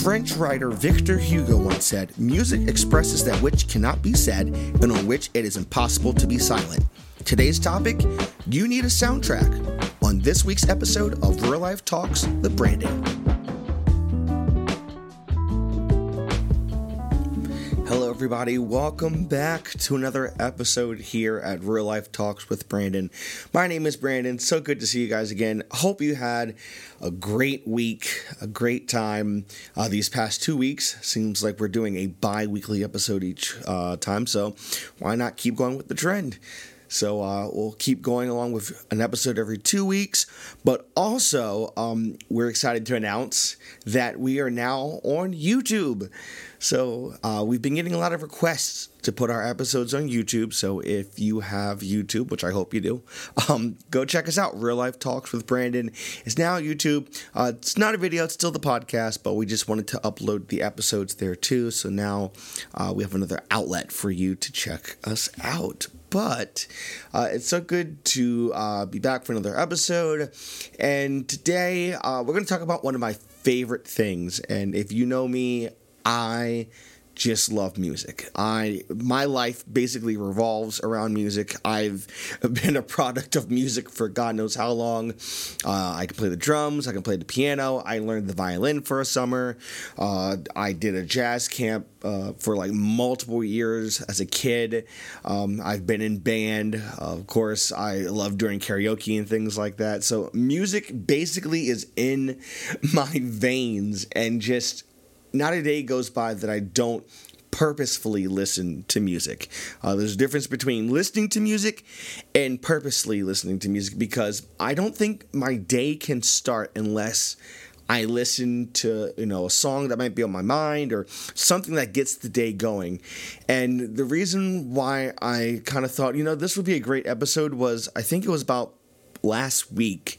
French writer Victor Hugo once said, "Music expresses that which cannot be said and on which it is impossible to be silent." Today's topic, you need a soundtrack, on this week's episode of Real Life Talks with Brandon. Hello everybody, welcome back to another episode here at Real Life Talks with Brandon. My name is Brandon, so good to see you guys again. Hope you had a great week, a great time these past 2 weeks. Seems like we're doing a bi-weekly episode each time, so why not keep going with the trend? So we'll keep going along with an episode every 2 weeks, but also we're excited to announce that we are now on YouTube. So we've been getting a lot of requests to put our episodes on YouTube, so if you have YouTube, which I hope you do, go check us out. Real Life Talks with Brandon is now on YouTube. It's not a video, it's still the podcast, but we just wanted to upload the episodes there too, so now we have another outlet for you to check us out. But it's so good to be back for another episode, and today we're going to talk about one of my favorite things, and if you know me, I just love music. My life basically revolves around music. I've been a product of music for God knows how long. I can play the drums, I can play the piano, I learned the violin for a summer. I did a jazz camp for like multiple years as a kid. I've been in band. Of course, I love doing karaoke and things like that. So music basically is in my veins, and just not a day goes by that I don't purposefully listen to music. There's a difference between listening to music and purposely listening to music, because I don't think my day can start unless I listen to, a song that might be on my mind or something that gets the day going. And the reason why I kind of thought, this would be a great episode was, I think it was about last week.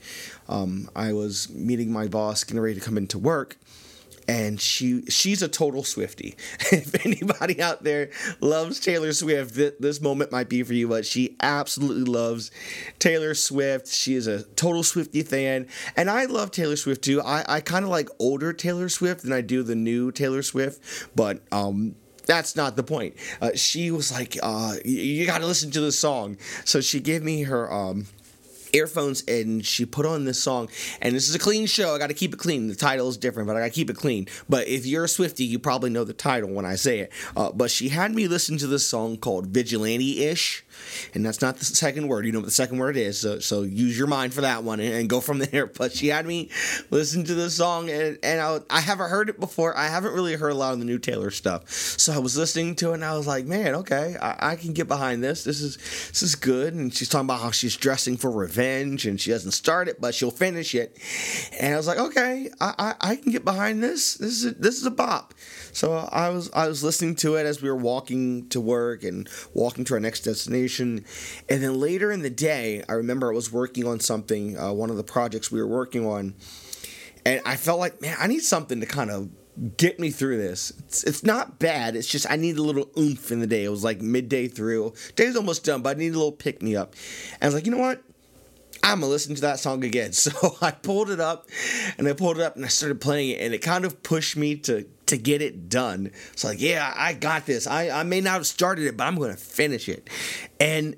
I was meeting my boss, getting ready to come into work. And she's a total Swiftie. If anybody out there loves Taylor Swift, this moment might be for you, but she absolutely loves Taylor Swift. She is a total Swiftie fan, and I love Taylor Swift too. I kind of like older Taylor Swift than I do the new Taylor Swift, but that's not the point. She was like, you got to listen to this song. So she gave me her earphones, and she put on this song, and this is a clean show. I got to keep it clean. The title is different, but I got to keep it clean. But if you're a Swiftie, you probably know the title when I say it. But she had me listen to this song called Vigilante-ish, and that's not the second word. You know what the second word is, so use your mind for that one and go from there. But she had me listen to this song, and I haven't heard it before. I haven't really heard a lot of the new Taylor stuff. So I was listening to it, and I was like, man, okay, I can get behind this. This is good. And she's talking about how she's dressing for revenge, and she doesn't start it, but she'll finish it. And I was like, okay, I can get behind this. This is a bop. So I was listening to it as we were walking to work and walking to our next destination. And then later in the day, I remember I was working on something, one of the projects we were working on, and I felt like, man, I need something to kind of get me through this. It's not bad. It's just I need a little oomph in the day. It was like midday through. Day's almost done, but I need a little pick me up. And I was like, you know what? I'm going to listen to that song again. So I pulled it up, and I started playing it, and it kind of pushed me to get it done. It's like, yeah, I got this. I may not have started it, but I'm going to finish it. And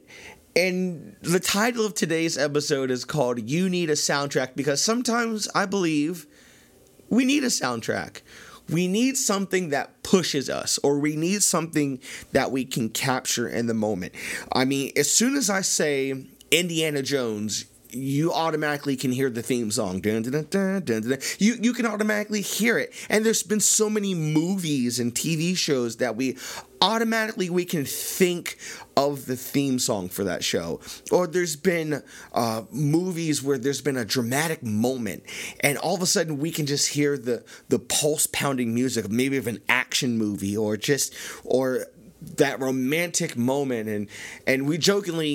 the title of today's episode is called You Need a Soundtrack, because sometimes I believe we need a soundtrack. We need something that pushes us, or we need something that we can capture in the moment. I mean, as soon as I say Indiana Jones, you automatically can hear the theme song. Dun, dun, dun, dun, dun. You can automatically hear it. And there's been so many movies and TV shows that we can think of the theme song for that show. Or there's been movies where there's been a dramatic moment, and all of a sudden we can just hear the pulse pounding music, maybe of an action movie, or that romantic moment. And we jokingly,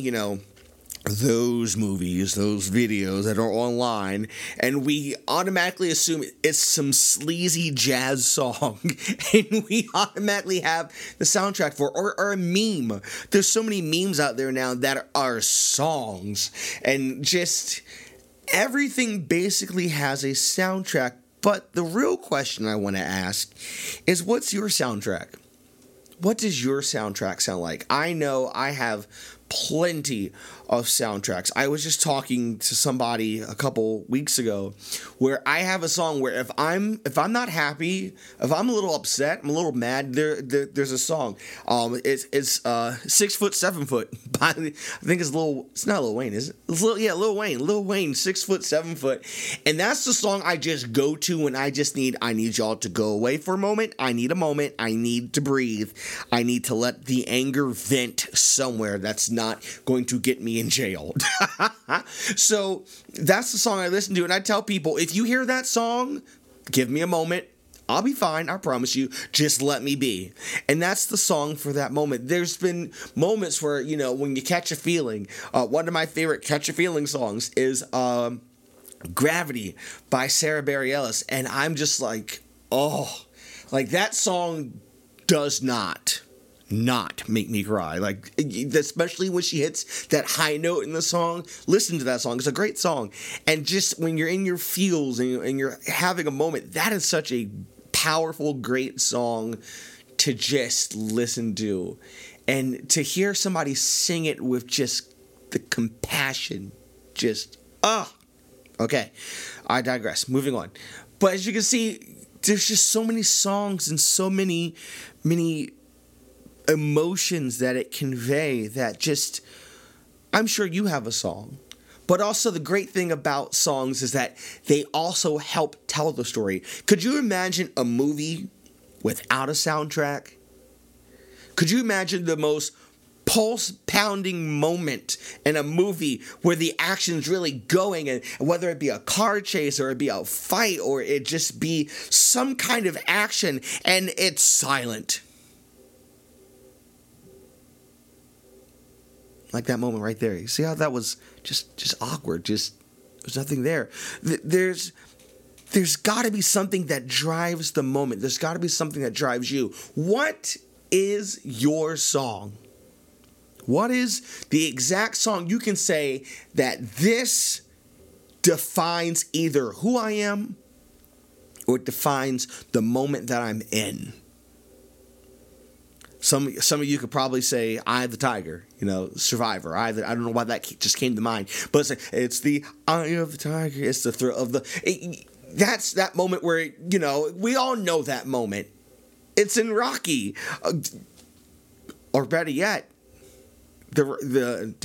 those movies, those videos that are online, and we automatically assume it's some sleazy jazz song, and we automatically have the soundtrack for it, or a meme. There's so many memes out there now that are songs, and just everything basically has a soundtrack But the real question I want to ask is, what's your soundtrack? What does your soundtrack sound like? I know I have plenty of soundtracks. I was just talking to somebody a couple weeks ago where I have a song where if I'm not happy, if I'm a little upset, I'm a little mad, there's a song. It's 6 Foot 7 Foot by, I think it's not Lil Wayne, is it? It's Lil Wayne, 6 Foot 7 Foot. And that's the song I just go to when I need y'all to go away for a moment. I need a moment. I need to breathe. I need to let the anger vent somewhere that's not going to get me in jail. So that's the song I listen to, and I tell people, if you hear that song, give me a moment. I'll be fine, I promise you. Just let me be. And that's the song for that moment. There's been moments where, when you catch a feeling, one of my favorite catch a feeling songs is Gravity by Sarah Bareilles, and I'm just like, oh, like that song does not make me cry, like, especially when she hits that high note in the song. Listen to that song. It's a great song. And just when you're in your feels and you're having a moment, that is such a powerful, great song to just listen to, and to hear somebody sing it with just the compassion, okay, I digress. Moving on. But as you can see, there's just so many songs and so many emotions that it convey that just, I'm sure you have a song. But also the great thing about songs is that they also help tell the story. Could you imagine a movie without a soundtrack? Could you imagine the most pulse-pounding moment in a movie where the action's really going, and whether it be a car chase or it be a fight or it just be some kind of action, and it's silent? Like that moment right there. You see how that was just awkward? Just, there's nothing there. There's got to be something that drives the moment. There's got to be something that drives you. What is your song? What is the exact song you can say that this defines either who I am or it defines the moment that I'm in? Some of you could probably say "Eye of the Tiger," Survivor. I don't know why that just came to mind, but it's the Eye of the Tiger. It's the thrill of that's that moment where we all know that moment. It's in Rocky, or better yet, the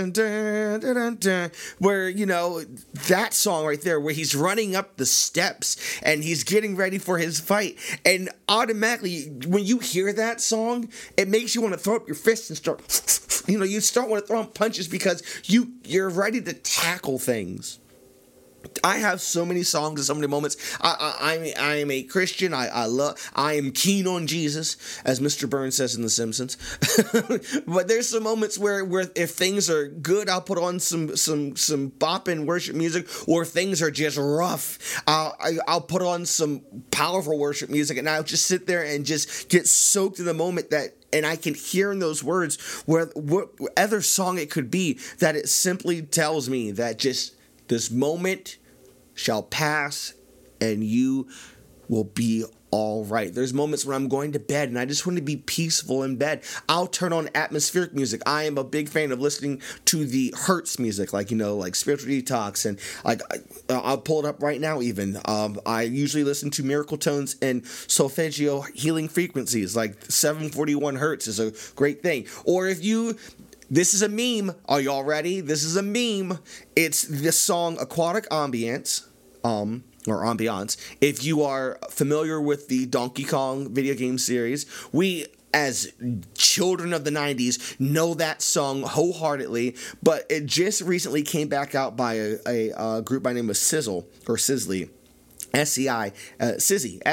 where that song right there where he's running up the steps and he's getting ready for his fight, and automatically when you hear that song, it makes you want to throw up your fists and start you start want to throw up punches because you're ready to tackle things. I have so many songs and so many moments. I am a Christian. I am keen on Jesus, as Mr. Burns says in The Simpsons. But there's some moments where if things are good, I'll put on some bopping worship music, or if things are just rough, I'll put on some powerful worship music, and I'll just sit there and just get soaked in the moment and I can hear in those words what other song it could be, that it simply tells me that just this moment shall pass and you will be all right. There's moments when I'm going to bed and I just want to be peaceful in bed. I'll turn on atmospheric music. I am a big fan of listening to the Hertz music, like Spiritual Detox, and I'll pull it up right now even. I usually listen to Miracle Tones and Solfeggio healing frequencies, like 741 Hertz is a great thing. Or this is a meme. Are y'all ready? This is a meme. It's the song Aquatic Ambience, or Ambiance. If you are familiar with the Donkey Kong video game series, we, as children of the 90s, know that song wholeheartedly, but it just recently came back out by a group by the name of Sizzle, or Sizzly. Sizzy,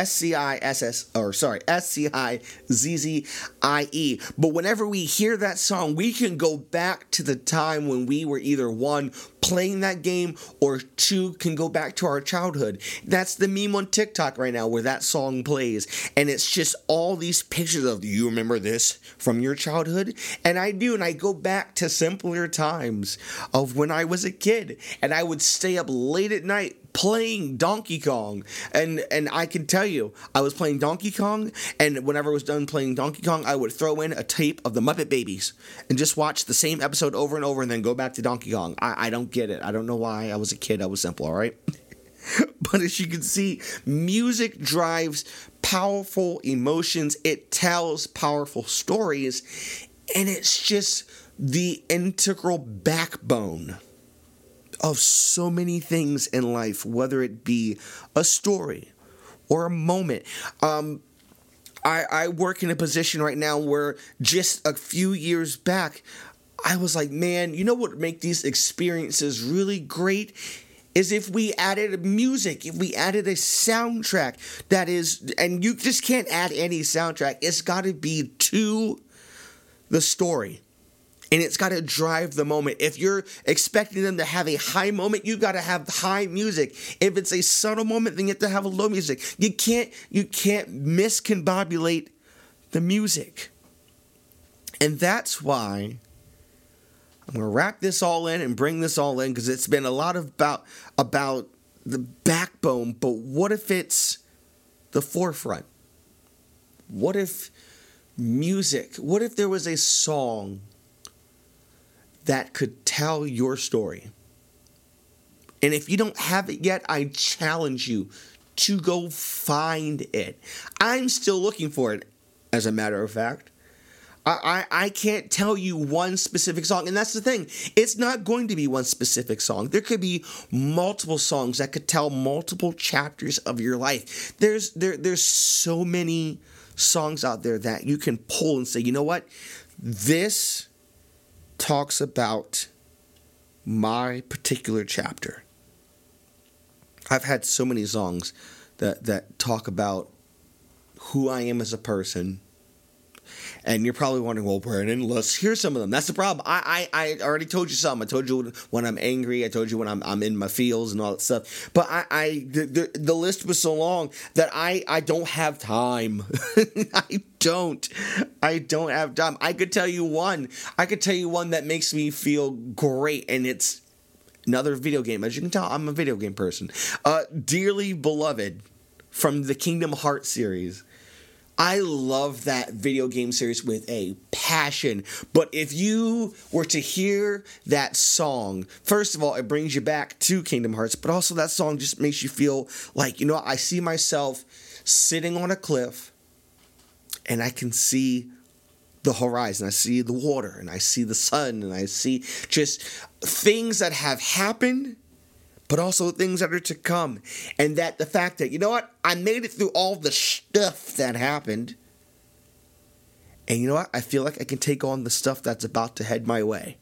SCIZZIE. But whenever we hear that song, we can go back to the time when we were either one, playing that game, or two, can go back to our childhood. That's the meme on TikTok right now where that song plays, and it's just all these pictures of, do you remember this from your childhood? And I do, and I go back to simpler times of when I was a kid, and I would stay up late at night playing Donkey Kong, and I can tell you, I was playing Donkey Kong, and whenever I was done playing Donkey Kong, I would throw in a tape of the Muppet Babies and just watch the same episode over and over, and then go back to Donkey Kong. I don't get it. I don't know why. I was a kid. I was simple, all right? But as you can see, music drives powerful emotions. It tells powerful stories, and it's just the integral backbone of so many things in life, whether it be a story or a moment. I work in a position right now where just a few years back, I was like, man, you know what would make these experiences really great is if we added music, if we added a soundtrack that is, and you just can't add any soundtrack, it's got to be to the story. And it's got to drive the moment. If you're expecting them to have a high moment, you got to have high music. If it's a subtle moment, then you have to have a low music. You can't miscombobulate the music. And that's why I'm going to wrap this all in and bring this all in, because it's been a lot about the backbone, but what if it's the forefront? What if music, what if there was a song that could tell your story? And if you don't have it yet, I challenge you to go find it. I'm still looking for it, as a matter of fact. I can't tell you one specific song, and that's the thing. It's not going to be one specific song. There could be multiple songs that could tell multiple chapters of your life. There's so many songs out there that you can pull and say, you know what? This talks about my particular chapter. I've had so many songs that talk about who I am as a person. And you're probably wondering, well, Brandon, let's hear some of them. That's the problem. I already told you some. I told you when I'm angry. I told you when I'm in my feels and all that stuff. But the list was so long that I don't have time. I don't have time. I could tell you one. That makes me feel great, and it's another video game. As you can tell, I'm a video game person. Dearly Beloved from the Kingdom Hearts series. I love that video game series with a passion. But if you were to hear that song, first of all, it brings you back to Kingdom Hearts, but also that song just makes you feel like, you know, I see myself sitting on a cliff, and I can see the horizon. I see the water, and I see the sun, and I see just things that have happened, but also things that are to come. And that the fact that, you know what, I made it through all the stuff that happened. And you know what, I feel like I can take on the stuff that's about to head my way.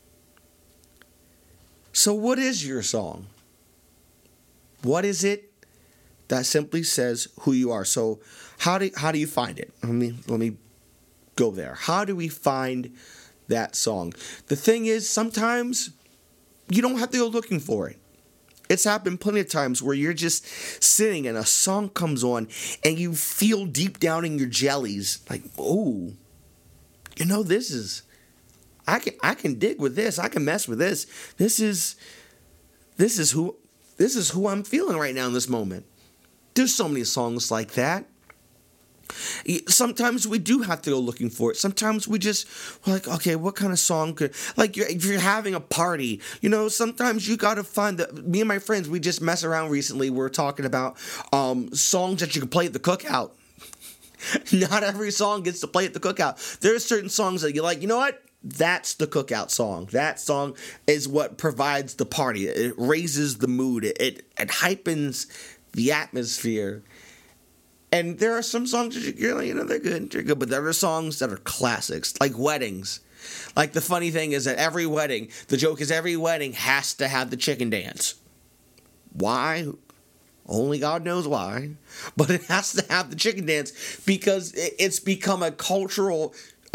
So what is your song? What is it that simply says who you are? So how do you find it? Let me go there. How do we find that song? The thing is, sometimes you don't have to go looking for it. It's happened plenty of times where you're just sitting and a song comes on and you feel deep down in your jellies like, oh, you know, this is, I can dig with this. I can mess with this. This is who I'm feeling right now in this moment. There's so many songs like that. Sometimes we do have to go looking for it. Sometimes we're like, okay, what kind of song could, like, if you're having a party, you know, sometimes you gotta find me and my friends, we just mess around recently. We're talking about songs that you can play at the cookout. Not every song gets to play at the cookout. There are certain songs that you're like, you know what? That's the cookout song. That song is what provides the party. It raises the mood. It hypens the atmosphere. And there are some songs that you're like, you know, they're good, but there are songs that are classics, like weddings. Like, the funny thing is that every wedding has to have the chicken dance. Why? Only God knows why. But it has to have the chicken dance because it's become a cultural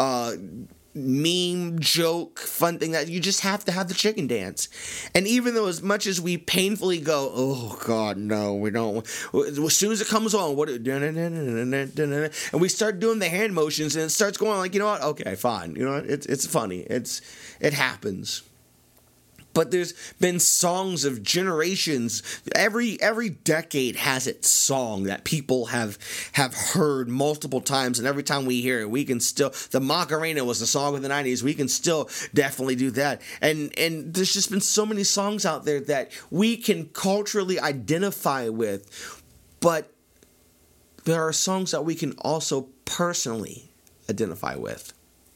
meme, joke, fun thing that you just have to have the chicken dance. And even though as much as we painfully go, oh God, no, we don't. As soon as it comes on, and we start doing the hand motions, and it starts going like, you know what? Okay, fine. You know what? It's funny. It happens. But there's been songs of generations. Every decade has its song that people have heard multiple times, and every time we hear it, we can still. The Macarena was the song of the '90s. We can still definitely do that. And there's just been so many songs out there that we can culturally identify with, but there are songs that we can also personally identify with.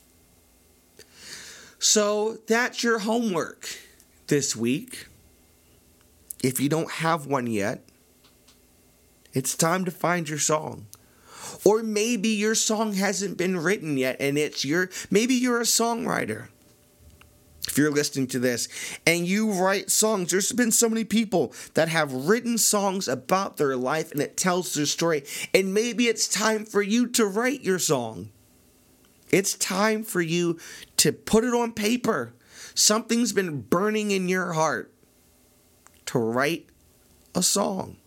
So that's your homework this week. If you don't have one yet, it's time to find your song. Or maybe your song hasn't been written yet and maybe you're a songwriter. If you're listening to this and you write songs, there's been so many people that have written songs about their life and it tells their story. And maybe it's time for you to write your song. It's time for you to put it on paper. Something's been burning in your heart to write a song.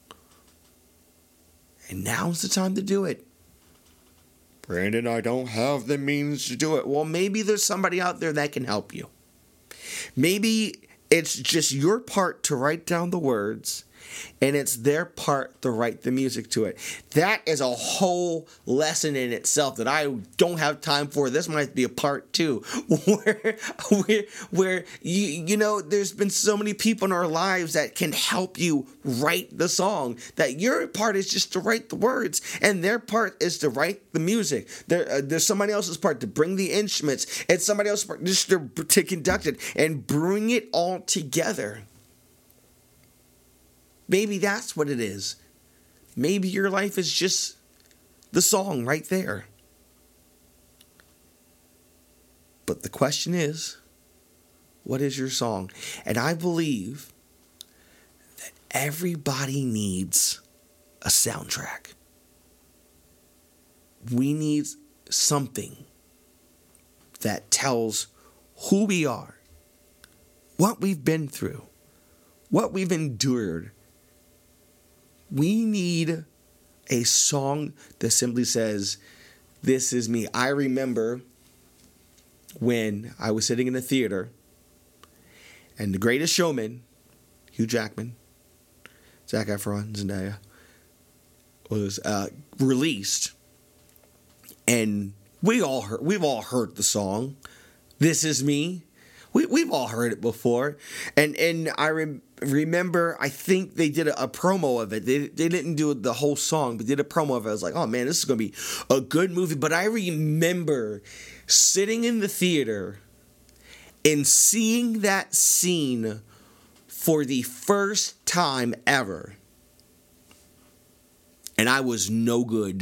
And now's the time to do it. Brandon, I don't have the means to do it. Well, maybe there's somebody out there that can help you. Maybe it's just your part to write down the words, and it's their part to write the music to it. That is a whole lesson in itself that I don't have time for. This might be a part 2 where you know, there's been so many people in our lives that can help you write the song, that your part is just to write the words and their part is to write the music. There's somebody else's part to bring the instruments and somebody else's part just to conduct it and bring it all together. Maybe that's what it is. Maybe your life is just the song right there. But the question is, what is your song? And I believe that everybody needs a soundtrack. We need something that tells who we are, what we've been through, what we've endured. We need a song that simply says, "This is me." I remember when I was sitting in the theater and The Greatest Showman, Hugh Jackman, Zac Efron, Zendaya, was released. And we've all heard the song, "This Is Me." We've all heard it before. And I remember, I think they did a promo of it. They didn't do the whole song, but did a promo of it. I was like, oh man, this is going to be a good movie. But I remember sitting in the theater and seeing that scene for the first time ever. And I was no good.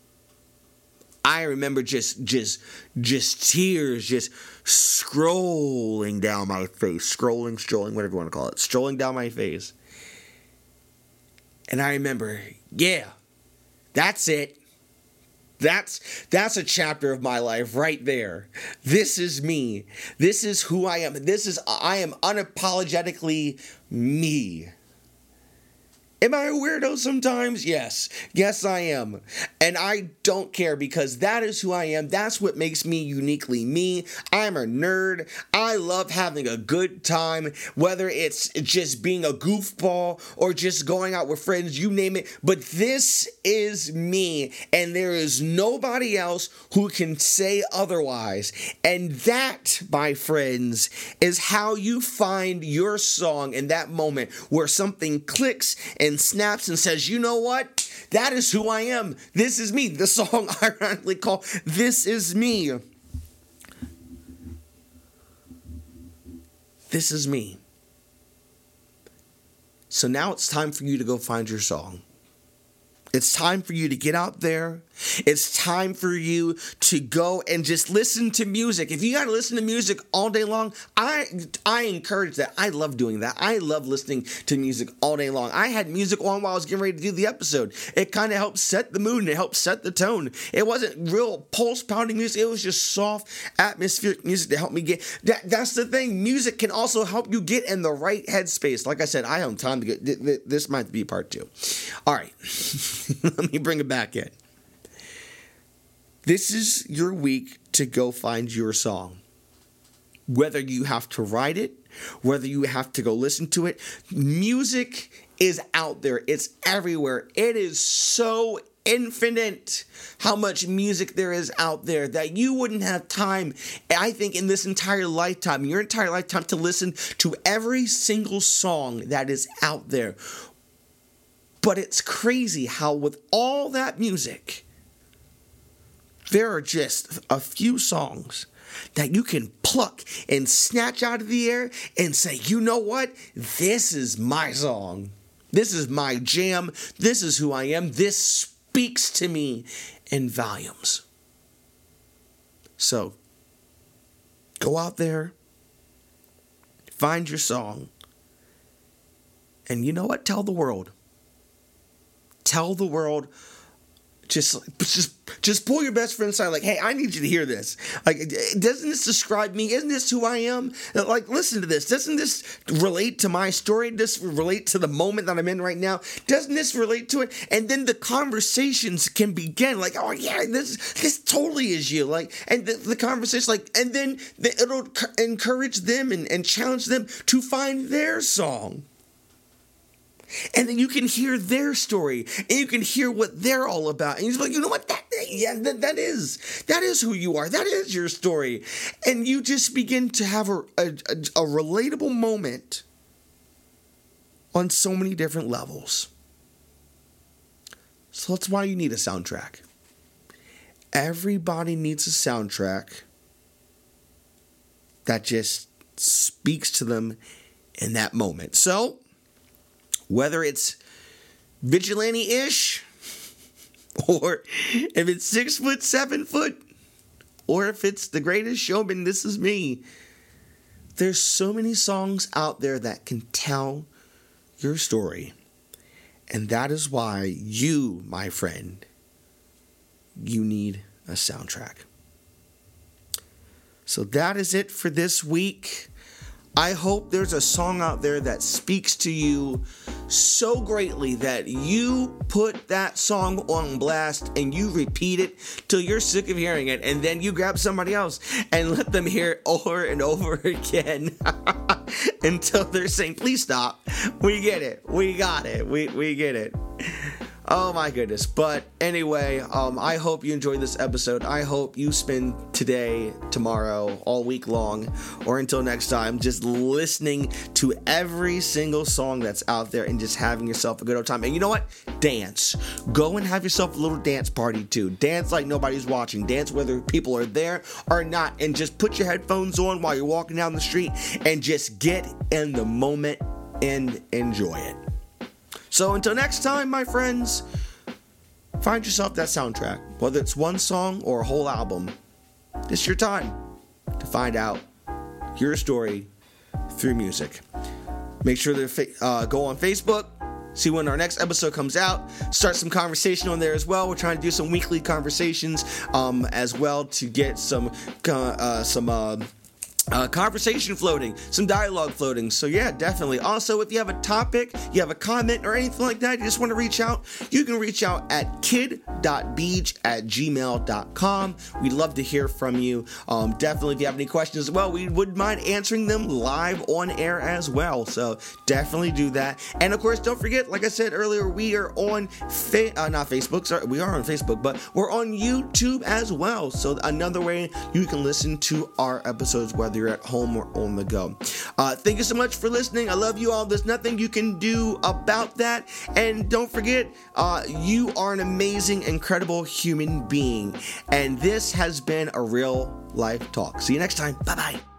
I remember just tears just scrolling down my face. Strolling, whatever you want to call it. Strolling down my face. And I remember, yeah, that's it. That's a chapter of my life right there. This is me. This is who I am. I am unapologetically me. Am I a weirdo sometimes? Yes. Yes, I am. And I don't care, because that is who I am. That's what makes me uniquely me. I'm a nerd. I love having a good time, whether it's just being a goofball or just going out with friends, you name it. But this is me, and there is nobody else who can say otherwise. And that, my friends, is how you find your song in that moment where something clicks and snaps and says, you know what? That is who I am. This is me. The song ironically called "This Is Me." This is me. So now it's time for you to go find your song. It's time for you to get out there. It's time for you to go and just listen to music. If you got to listen to music all day long, I encourage that. I love doing that. I love listening to music all day long. I had music on while I was getting ready to do the episode. It kind of helped set the mood and it helped set the tone. It wasn't real pulse pounding music. It was just soft, atmospheric music to help me get. That's the thing. Music can also help you get in the right headspace. Like I said, I have time to get. This might be part 2. All right. Let me bring it back in. This is your week to go find your song. Whether you have to write it, whether you have to go listen to it, music is out there. It's everywhere. It is so infinite how much music there is out there that you wouldn't have time, I think, in this entire lifetime, your entire lifetime, to listen to every single song that is out there. But it's crazy how with all that music, there are just a few songs that you can pluck and snatch out of the air and say, you know what? This is my song. This is my jam. This is who I am. This speaks to me in volumes. So, go out there, find your song, and you know what? Tell the world. Tell the world. Just pull your best friend aside, like, hey, I need you to hear this. Like, doesn't this describe me? Isn't this who I am? Like, listen to this. Doesn't this relate to my story? Does this relate to the moment that I'm in right now? Doesn't this relate to it? And then the conversations can begin. Like, oh yeah, this totally is you. Like, and the conversation, like, and then it'll encourage them and challenge them to find their song. And then you can hear their story, and you can hear what they're all about. And you're like, you know what? That is who you are. That is your story. And you just begin to have a relatable moment on so many different levels. So that's why you need a soundtrack. Everybody needs a soundtrack that just speaks to them in that moment. So, whether it's vigilante-ish, or if it's 6 foot, 7 foot, or if it's The Greatest Showman, This Is Me. There's so many songs out there that can tell your story. And that is why you, my friend, you need a soundtrack. So that is it for this week. I hope there's a song out there that speaks to you so greatly that you put that song on blast and you repeat it till you're sick of hearing it, and then you grab somebody else and let them hear it over and over again until they're saying, please stop. We get it. We got it. We get it. Oh my goodness. But anyway, I hope you enjoyed this episode. I hope you spend today, tomorrow, all week long, or until next time, just listening to every single song that's out there and just having yourself a good old time. And you know what? Dance. Go and have yourself a little dance party too. Dance like nobody's watching. Dance whether people are there or not. And just put your headphones on while you're walking down the street and just get in the moment and enjoy it. So until next time, my friends, find yourself that soundtrack. Whether it's one song or a whole album, it's your time to find out your story through music. Make sure to go on Facebook, see when our next episode comes out, start some conversation on there as well. We're trying to do some weekly conversations as well to get some conversation floating, some dialogue floating. So yeah, definitely. Also, if you have a topic, you have a comment or anything like that, you just want to reach out, you can reach out at kid.beach@gmail.com. We'd love to hear from you. Definitely, if you have any questions as well, we wouldn't mind answering them live on air as well. So definitely do that. And of course, don't forget, like I said earlier, we are on not Facebook, sorry, we are on Facebook, but we're on YouTube as well. So another way you can listen to our episodes, whether you're at home or on the go. Thank you so much for listening. I love you all. There's nothing you can do about that. And don't forget, you are an amazing, incredible human being. And this has been a Real Life Talk. See you next time. Bye-bye.